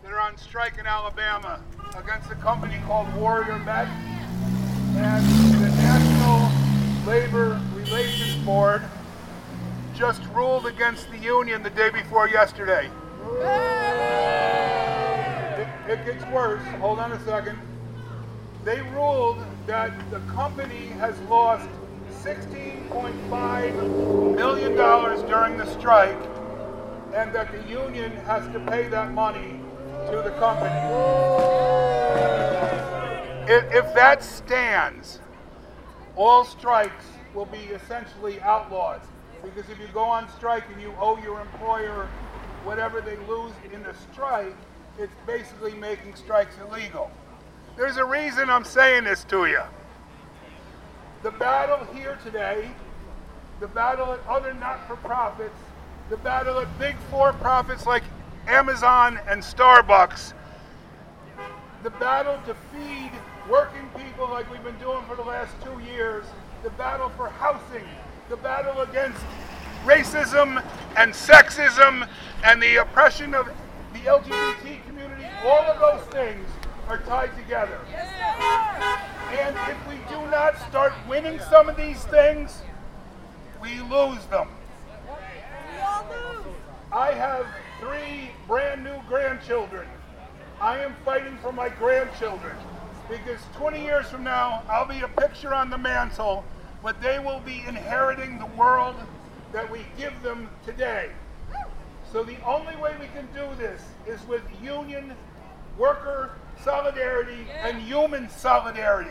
that are on strike in Alabama against a company called Warrior Met, and the National Labor Relations Board just ruled against the union the day before yesterday. It gets worse. Hold on a second. They ruled that the company has lost $16.5 million during the strike, and that the union has to pay that money to the company. If that stands, all strikes will be essentially outlawed, because if you go on strike and you owe your employer whatever they lose in the strike, it's basically making strikes illegal. There's a reason I'm saying this to you. The battle here today, the battle at other not-for-profits, the battle at big for-profits like Amazon and Starbucks, the battle to feed working people like we've been doing for the last 2 years, the battle for housing, the battle against racism and sexism and the oppression of the LGBT community, all of those things are tied together. And if we do not start winning some of these things, we lose them. I have 3 brand new grandchildren. I am fighting for my grandchildren, because 20 years from now, I'll be a picture on the mantle, but they will be inheriting the world that we give them today. So the only way we can do this is with union, worker solidarity, and human solidarity.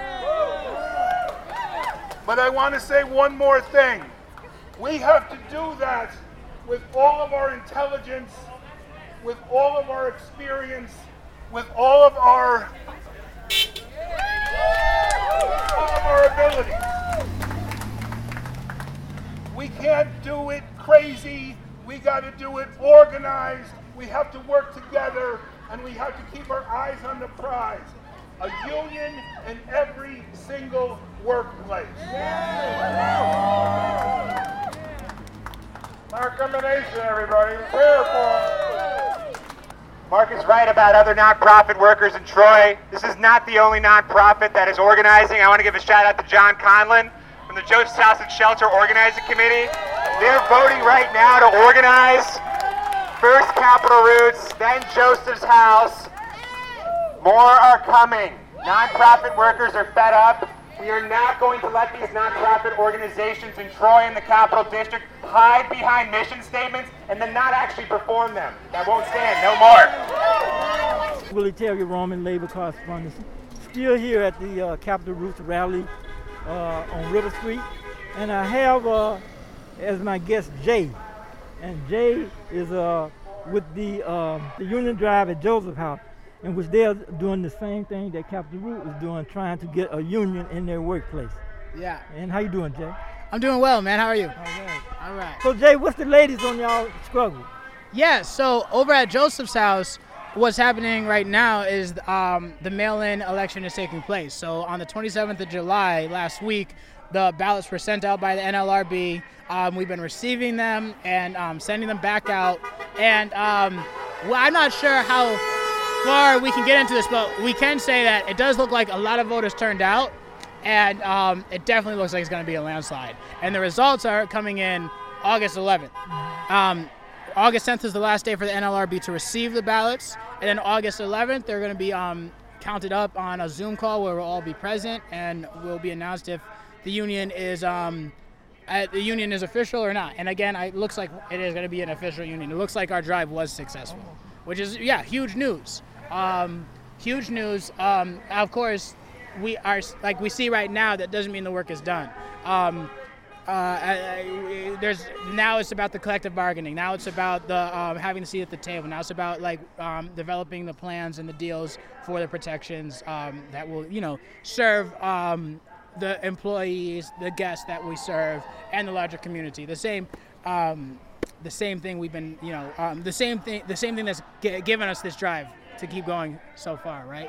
But I want to say one more thing. We have to do that with all of our intelligence, with all of our experience, with all of our abilities. We can't do it crazy. We got to do it organized. We have to work together, and we have to keep our eyes on the prize. A union in every single workplace. Mark combination, everybody. Prayer for Mark is right about other nonprofit workers in Troy. This is not the only nonprofit that is organizing. I want to give a shout out to John Conlon from the Joseph's House and Shelter Organizing Committee. They're voting right now to organize. First Capital Roots, then Joseph's House. More are coming. Nonprofit workers are fed up. We are not going to let these nonprofit organizations in Troy and the Capital District hide behind mission statements and then not actually perform them. That won't stand. No more. Willie Terry, Roman labor correspondent. Still here at the Capital Roots rally on River Street. And I have as my guest Jay. And Jay is with the Union Drive at Joseph House, in which they're doing the same thing that Capital Root is doing, trying to get a union in their workplace. Yeah. And how you doing, Jay? I'm doing well, man. How are you? All right. All right. So, Jay, what's the latest on y'all struggle? Yeah, so over at Joseph's House, what's happening right now is the mail-in election is taking place. So on the 27th of July last week, the ballots were sent out by the NLRB. We've been receiving them and sending them back out. And well, I'm not sure how far we can get into this, but we can say that it does look like a lot of voters turned out, and it definitely looks like it's going to be a landslide. And the results are coming in August 11th. August 10th is the last day for the NLRB to receive the ballots, and then August 11th they're going to be counted up on a Zoom call where we'll all be present, and will be announced if the union is official or not. And again, it looks like it is going to be an official union. It looks like our drive was successful, which is huge news. Huge news. Of course, we are like we see right now. That doesn't mean the work is done. Now it's about the collective bargaining. Now it's about the having a seat at the table. Now it's about developing the plans and the deals for the protections that will serve the employees, the guests that we serve, and the larger community. The same thing we've been the same thing that's given us this drive to keep going so far, right?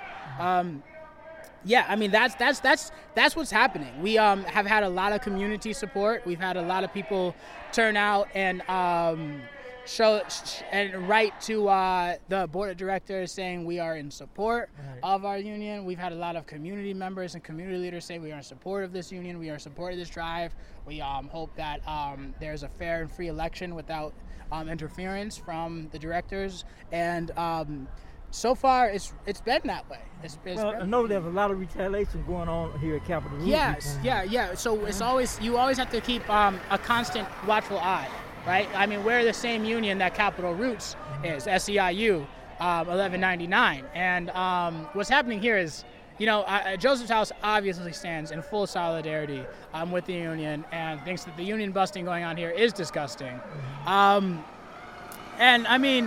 I mean that's what's happening. We have had a lot of community support. We've had a lot of people turn out and write to the board of directors saying we are in support of our union. We've had a lot of community members and community leaders say we are in support of this union. We are in support of this drive. We hope that there's a fair and free election without interference from the directors. And so far, it's been that way. I know there's a lot of retaliation going on here at Capitol Roots. Yes, yeah. So it's you always have to keep a constant watchful eye, right? I mean, we're the same union that Capitol Roots is, SEIU 1199. And what's happening here is, Joseph's House obviously stands in full solidarity with the union and thinks that the union busting going on here is disgusting. And I mean,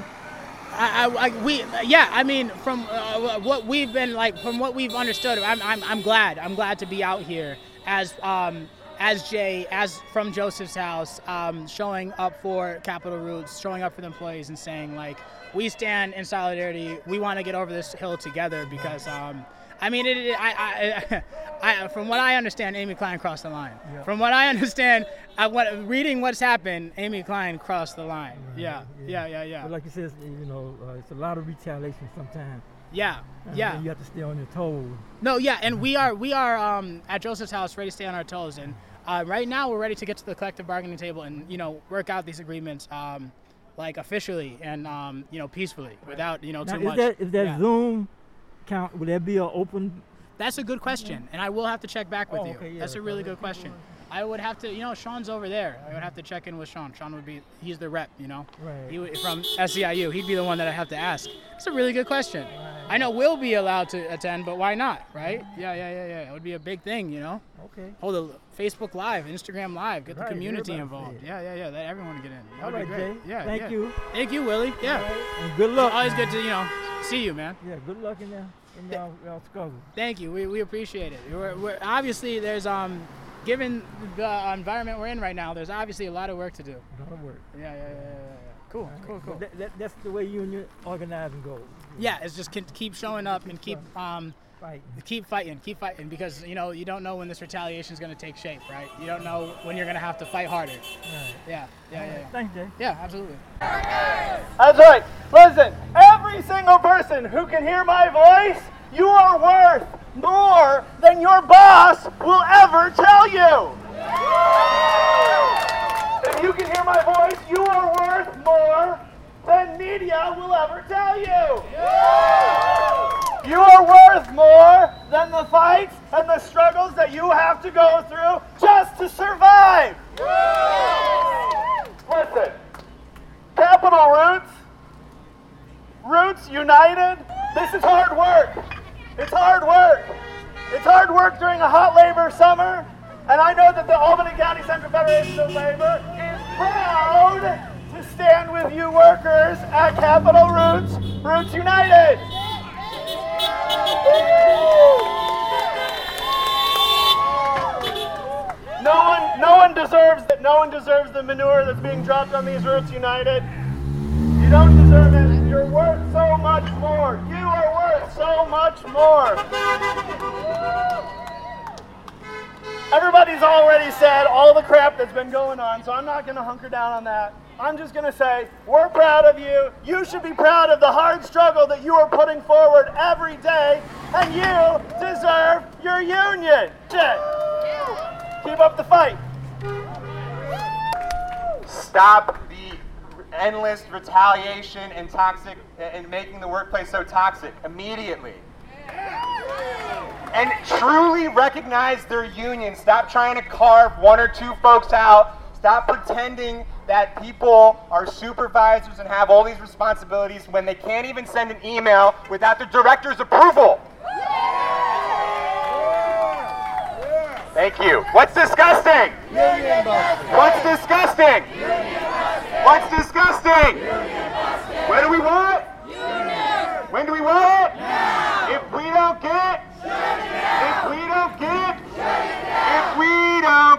from what we've been from what we've understood, I'm glad to be out here as Jay, as from Joseph's House, showing up for Capitol Roots, showing up for the employees, and saying we stand in solidarity. We want to get over this hill together because from what I understand, Amy Klein crossed the line. Yeah. From what I understand, reading what's happened, Amy Klein crossed the line. Right. Yeah. But like you said, it's a lot of retaliation sometimes. Yeah. You have to stay on your toes. No, yeah, and we are at Joseph's House ready to stay on our toes, and right now we're ready to get to the collective bargaining table and work out these agreements officially and peacefully without too much. Is that Zoom count? Will there be an open? That's a good question, and I will have to check back with you. Okay, yeah, that's a really good question. I would have to, Sean's over there. I would have to check in with Sean. Sean he's the rep, Right. From SEIU. He'd be the one that I have to ask. It's a really good question. Right. I know we'll be allowed to attend, but why not, right? Yeah. It would be a big thing, Okay. Hold a Facebook Live, Instagram Live, get the community everybody involved. Yeah. Let everyone get in. That All would right, be great. Jay. Yeah. Thank you. Thank you, Willie. Yeah. Right. And good luck. It's always good to, see you, man. Yeah, good luck in y'all struggle. Thank you. We appreciate it. We're obviously there's given the environment we're in right now, there's obviously a lot of work to do. A lot of work. Yeah. Cool. That's the way union organizing goes. Yeah, it's just keep showing up and keep fighting because you don't know when this retaliation is going to take shape, right? You don't know when you're going to have to fight harder. Right. Yeah. Thanks, Jay. Yeah, absolutely. That's right. Listen, every single person who can hear my voice, you are worth more than your boss will ever tell you. If you can hear my voice, you are worth more than media will ever tell you. You are worth more than the fights and the struggles that you have to go through just to survive. Listen, Capitol Roots United, this is hard work. It's hard work. It's hard work during a hot labor summer, and I know that the Albany County Central Federation of Labor is proud to stand with you workers at Capitol Roots United. No one deserves the manure that's being dropped on these Roots United. You don't deserve it. You're worth so much more. You are worth so much more. Everybody's already said all the crap that's been going on, so I'm not going to hunker down on that. I'm just going to say, we're proud of you. You should be proud of the hard struggle that you are putting forward every day, and you deserve your union. Keep up the fight. Stop the endless retaliation and toxic and making the workplace so toxic immediately. And truly recognize their union. Stop trying to carve one or two folks out. Stop pretending that people are supervisors and have all these responsibilities when they can't even send an email without the director's approval. Thank you. What's disgusting? What's disgusting? What's disgusting? What do we want? When do we want? If we don't get, if we don't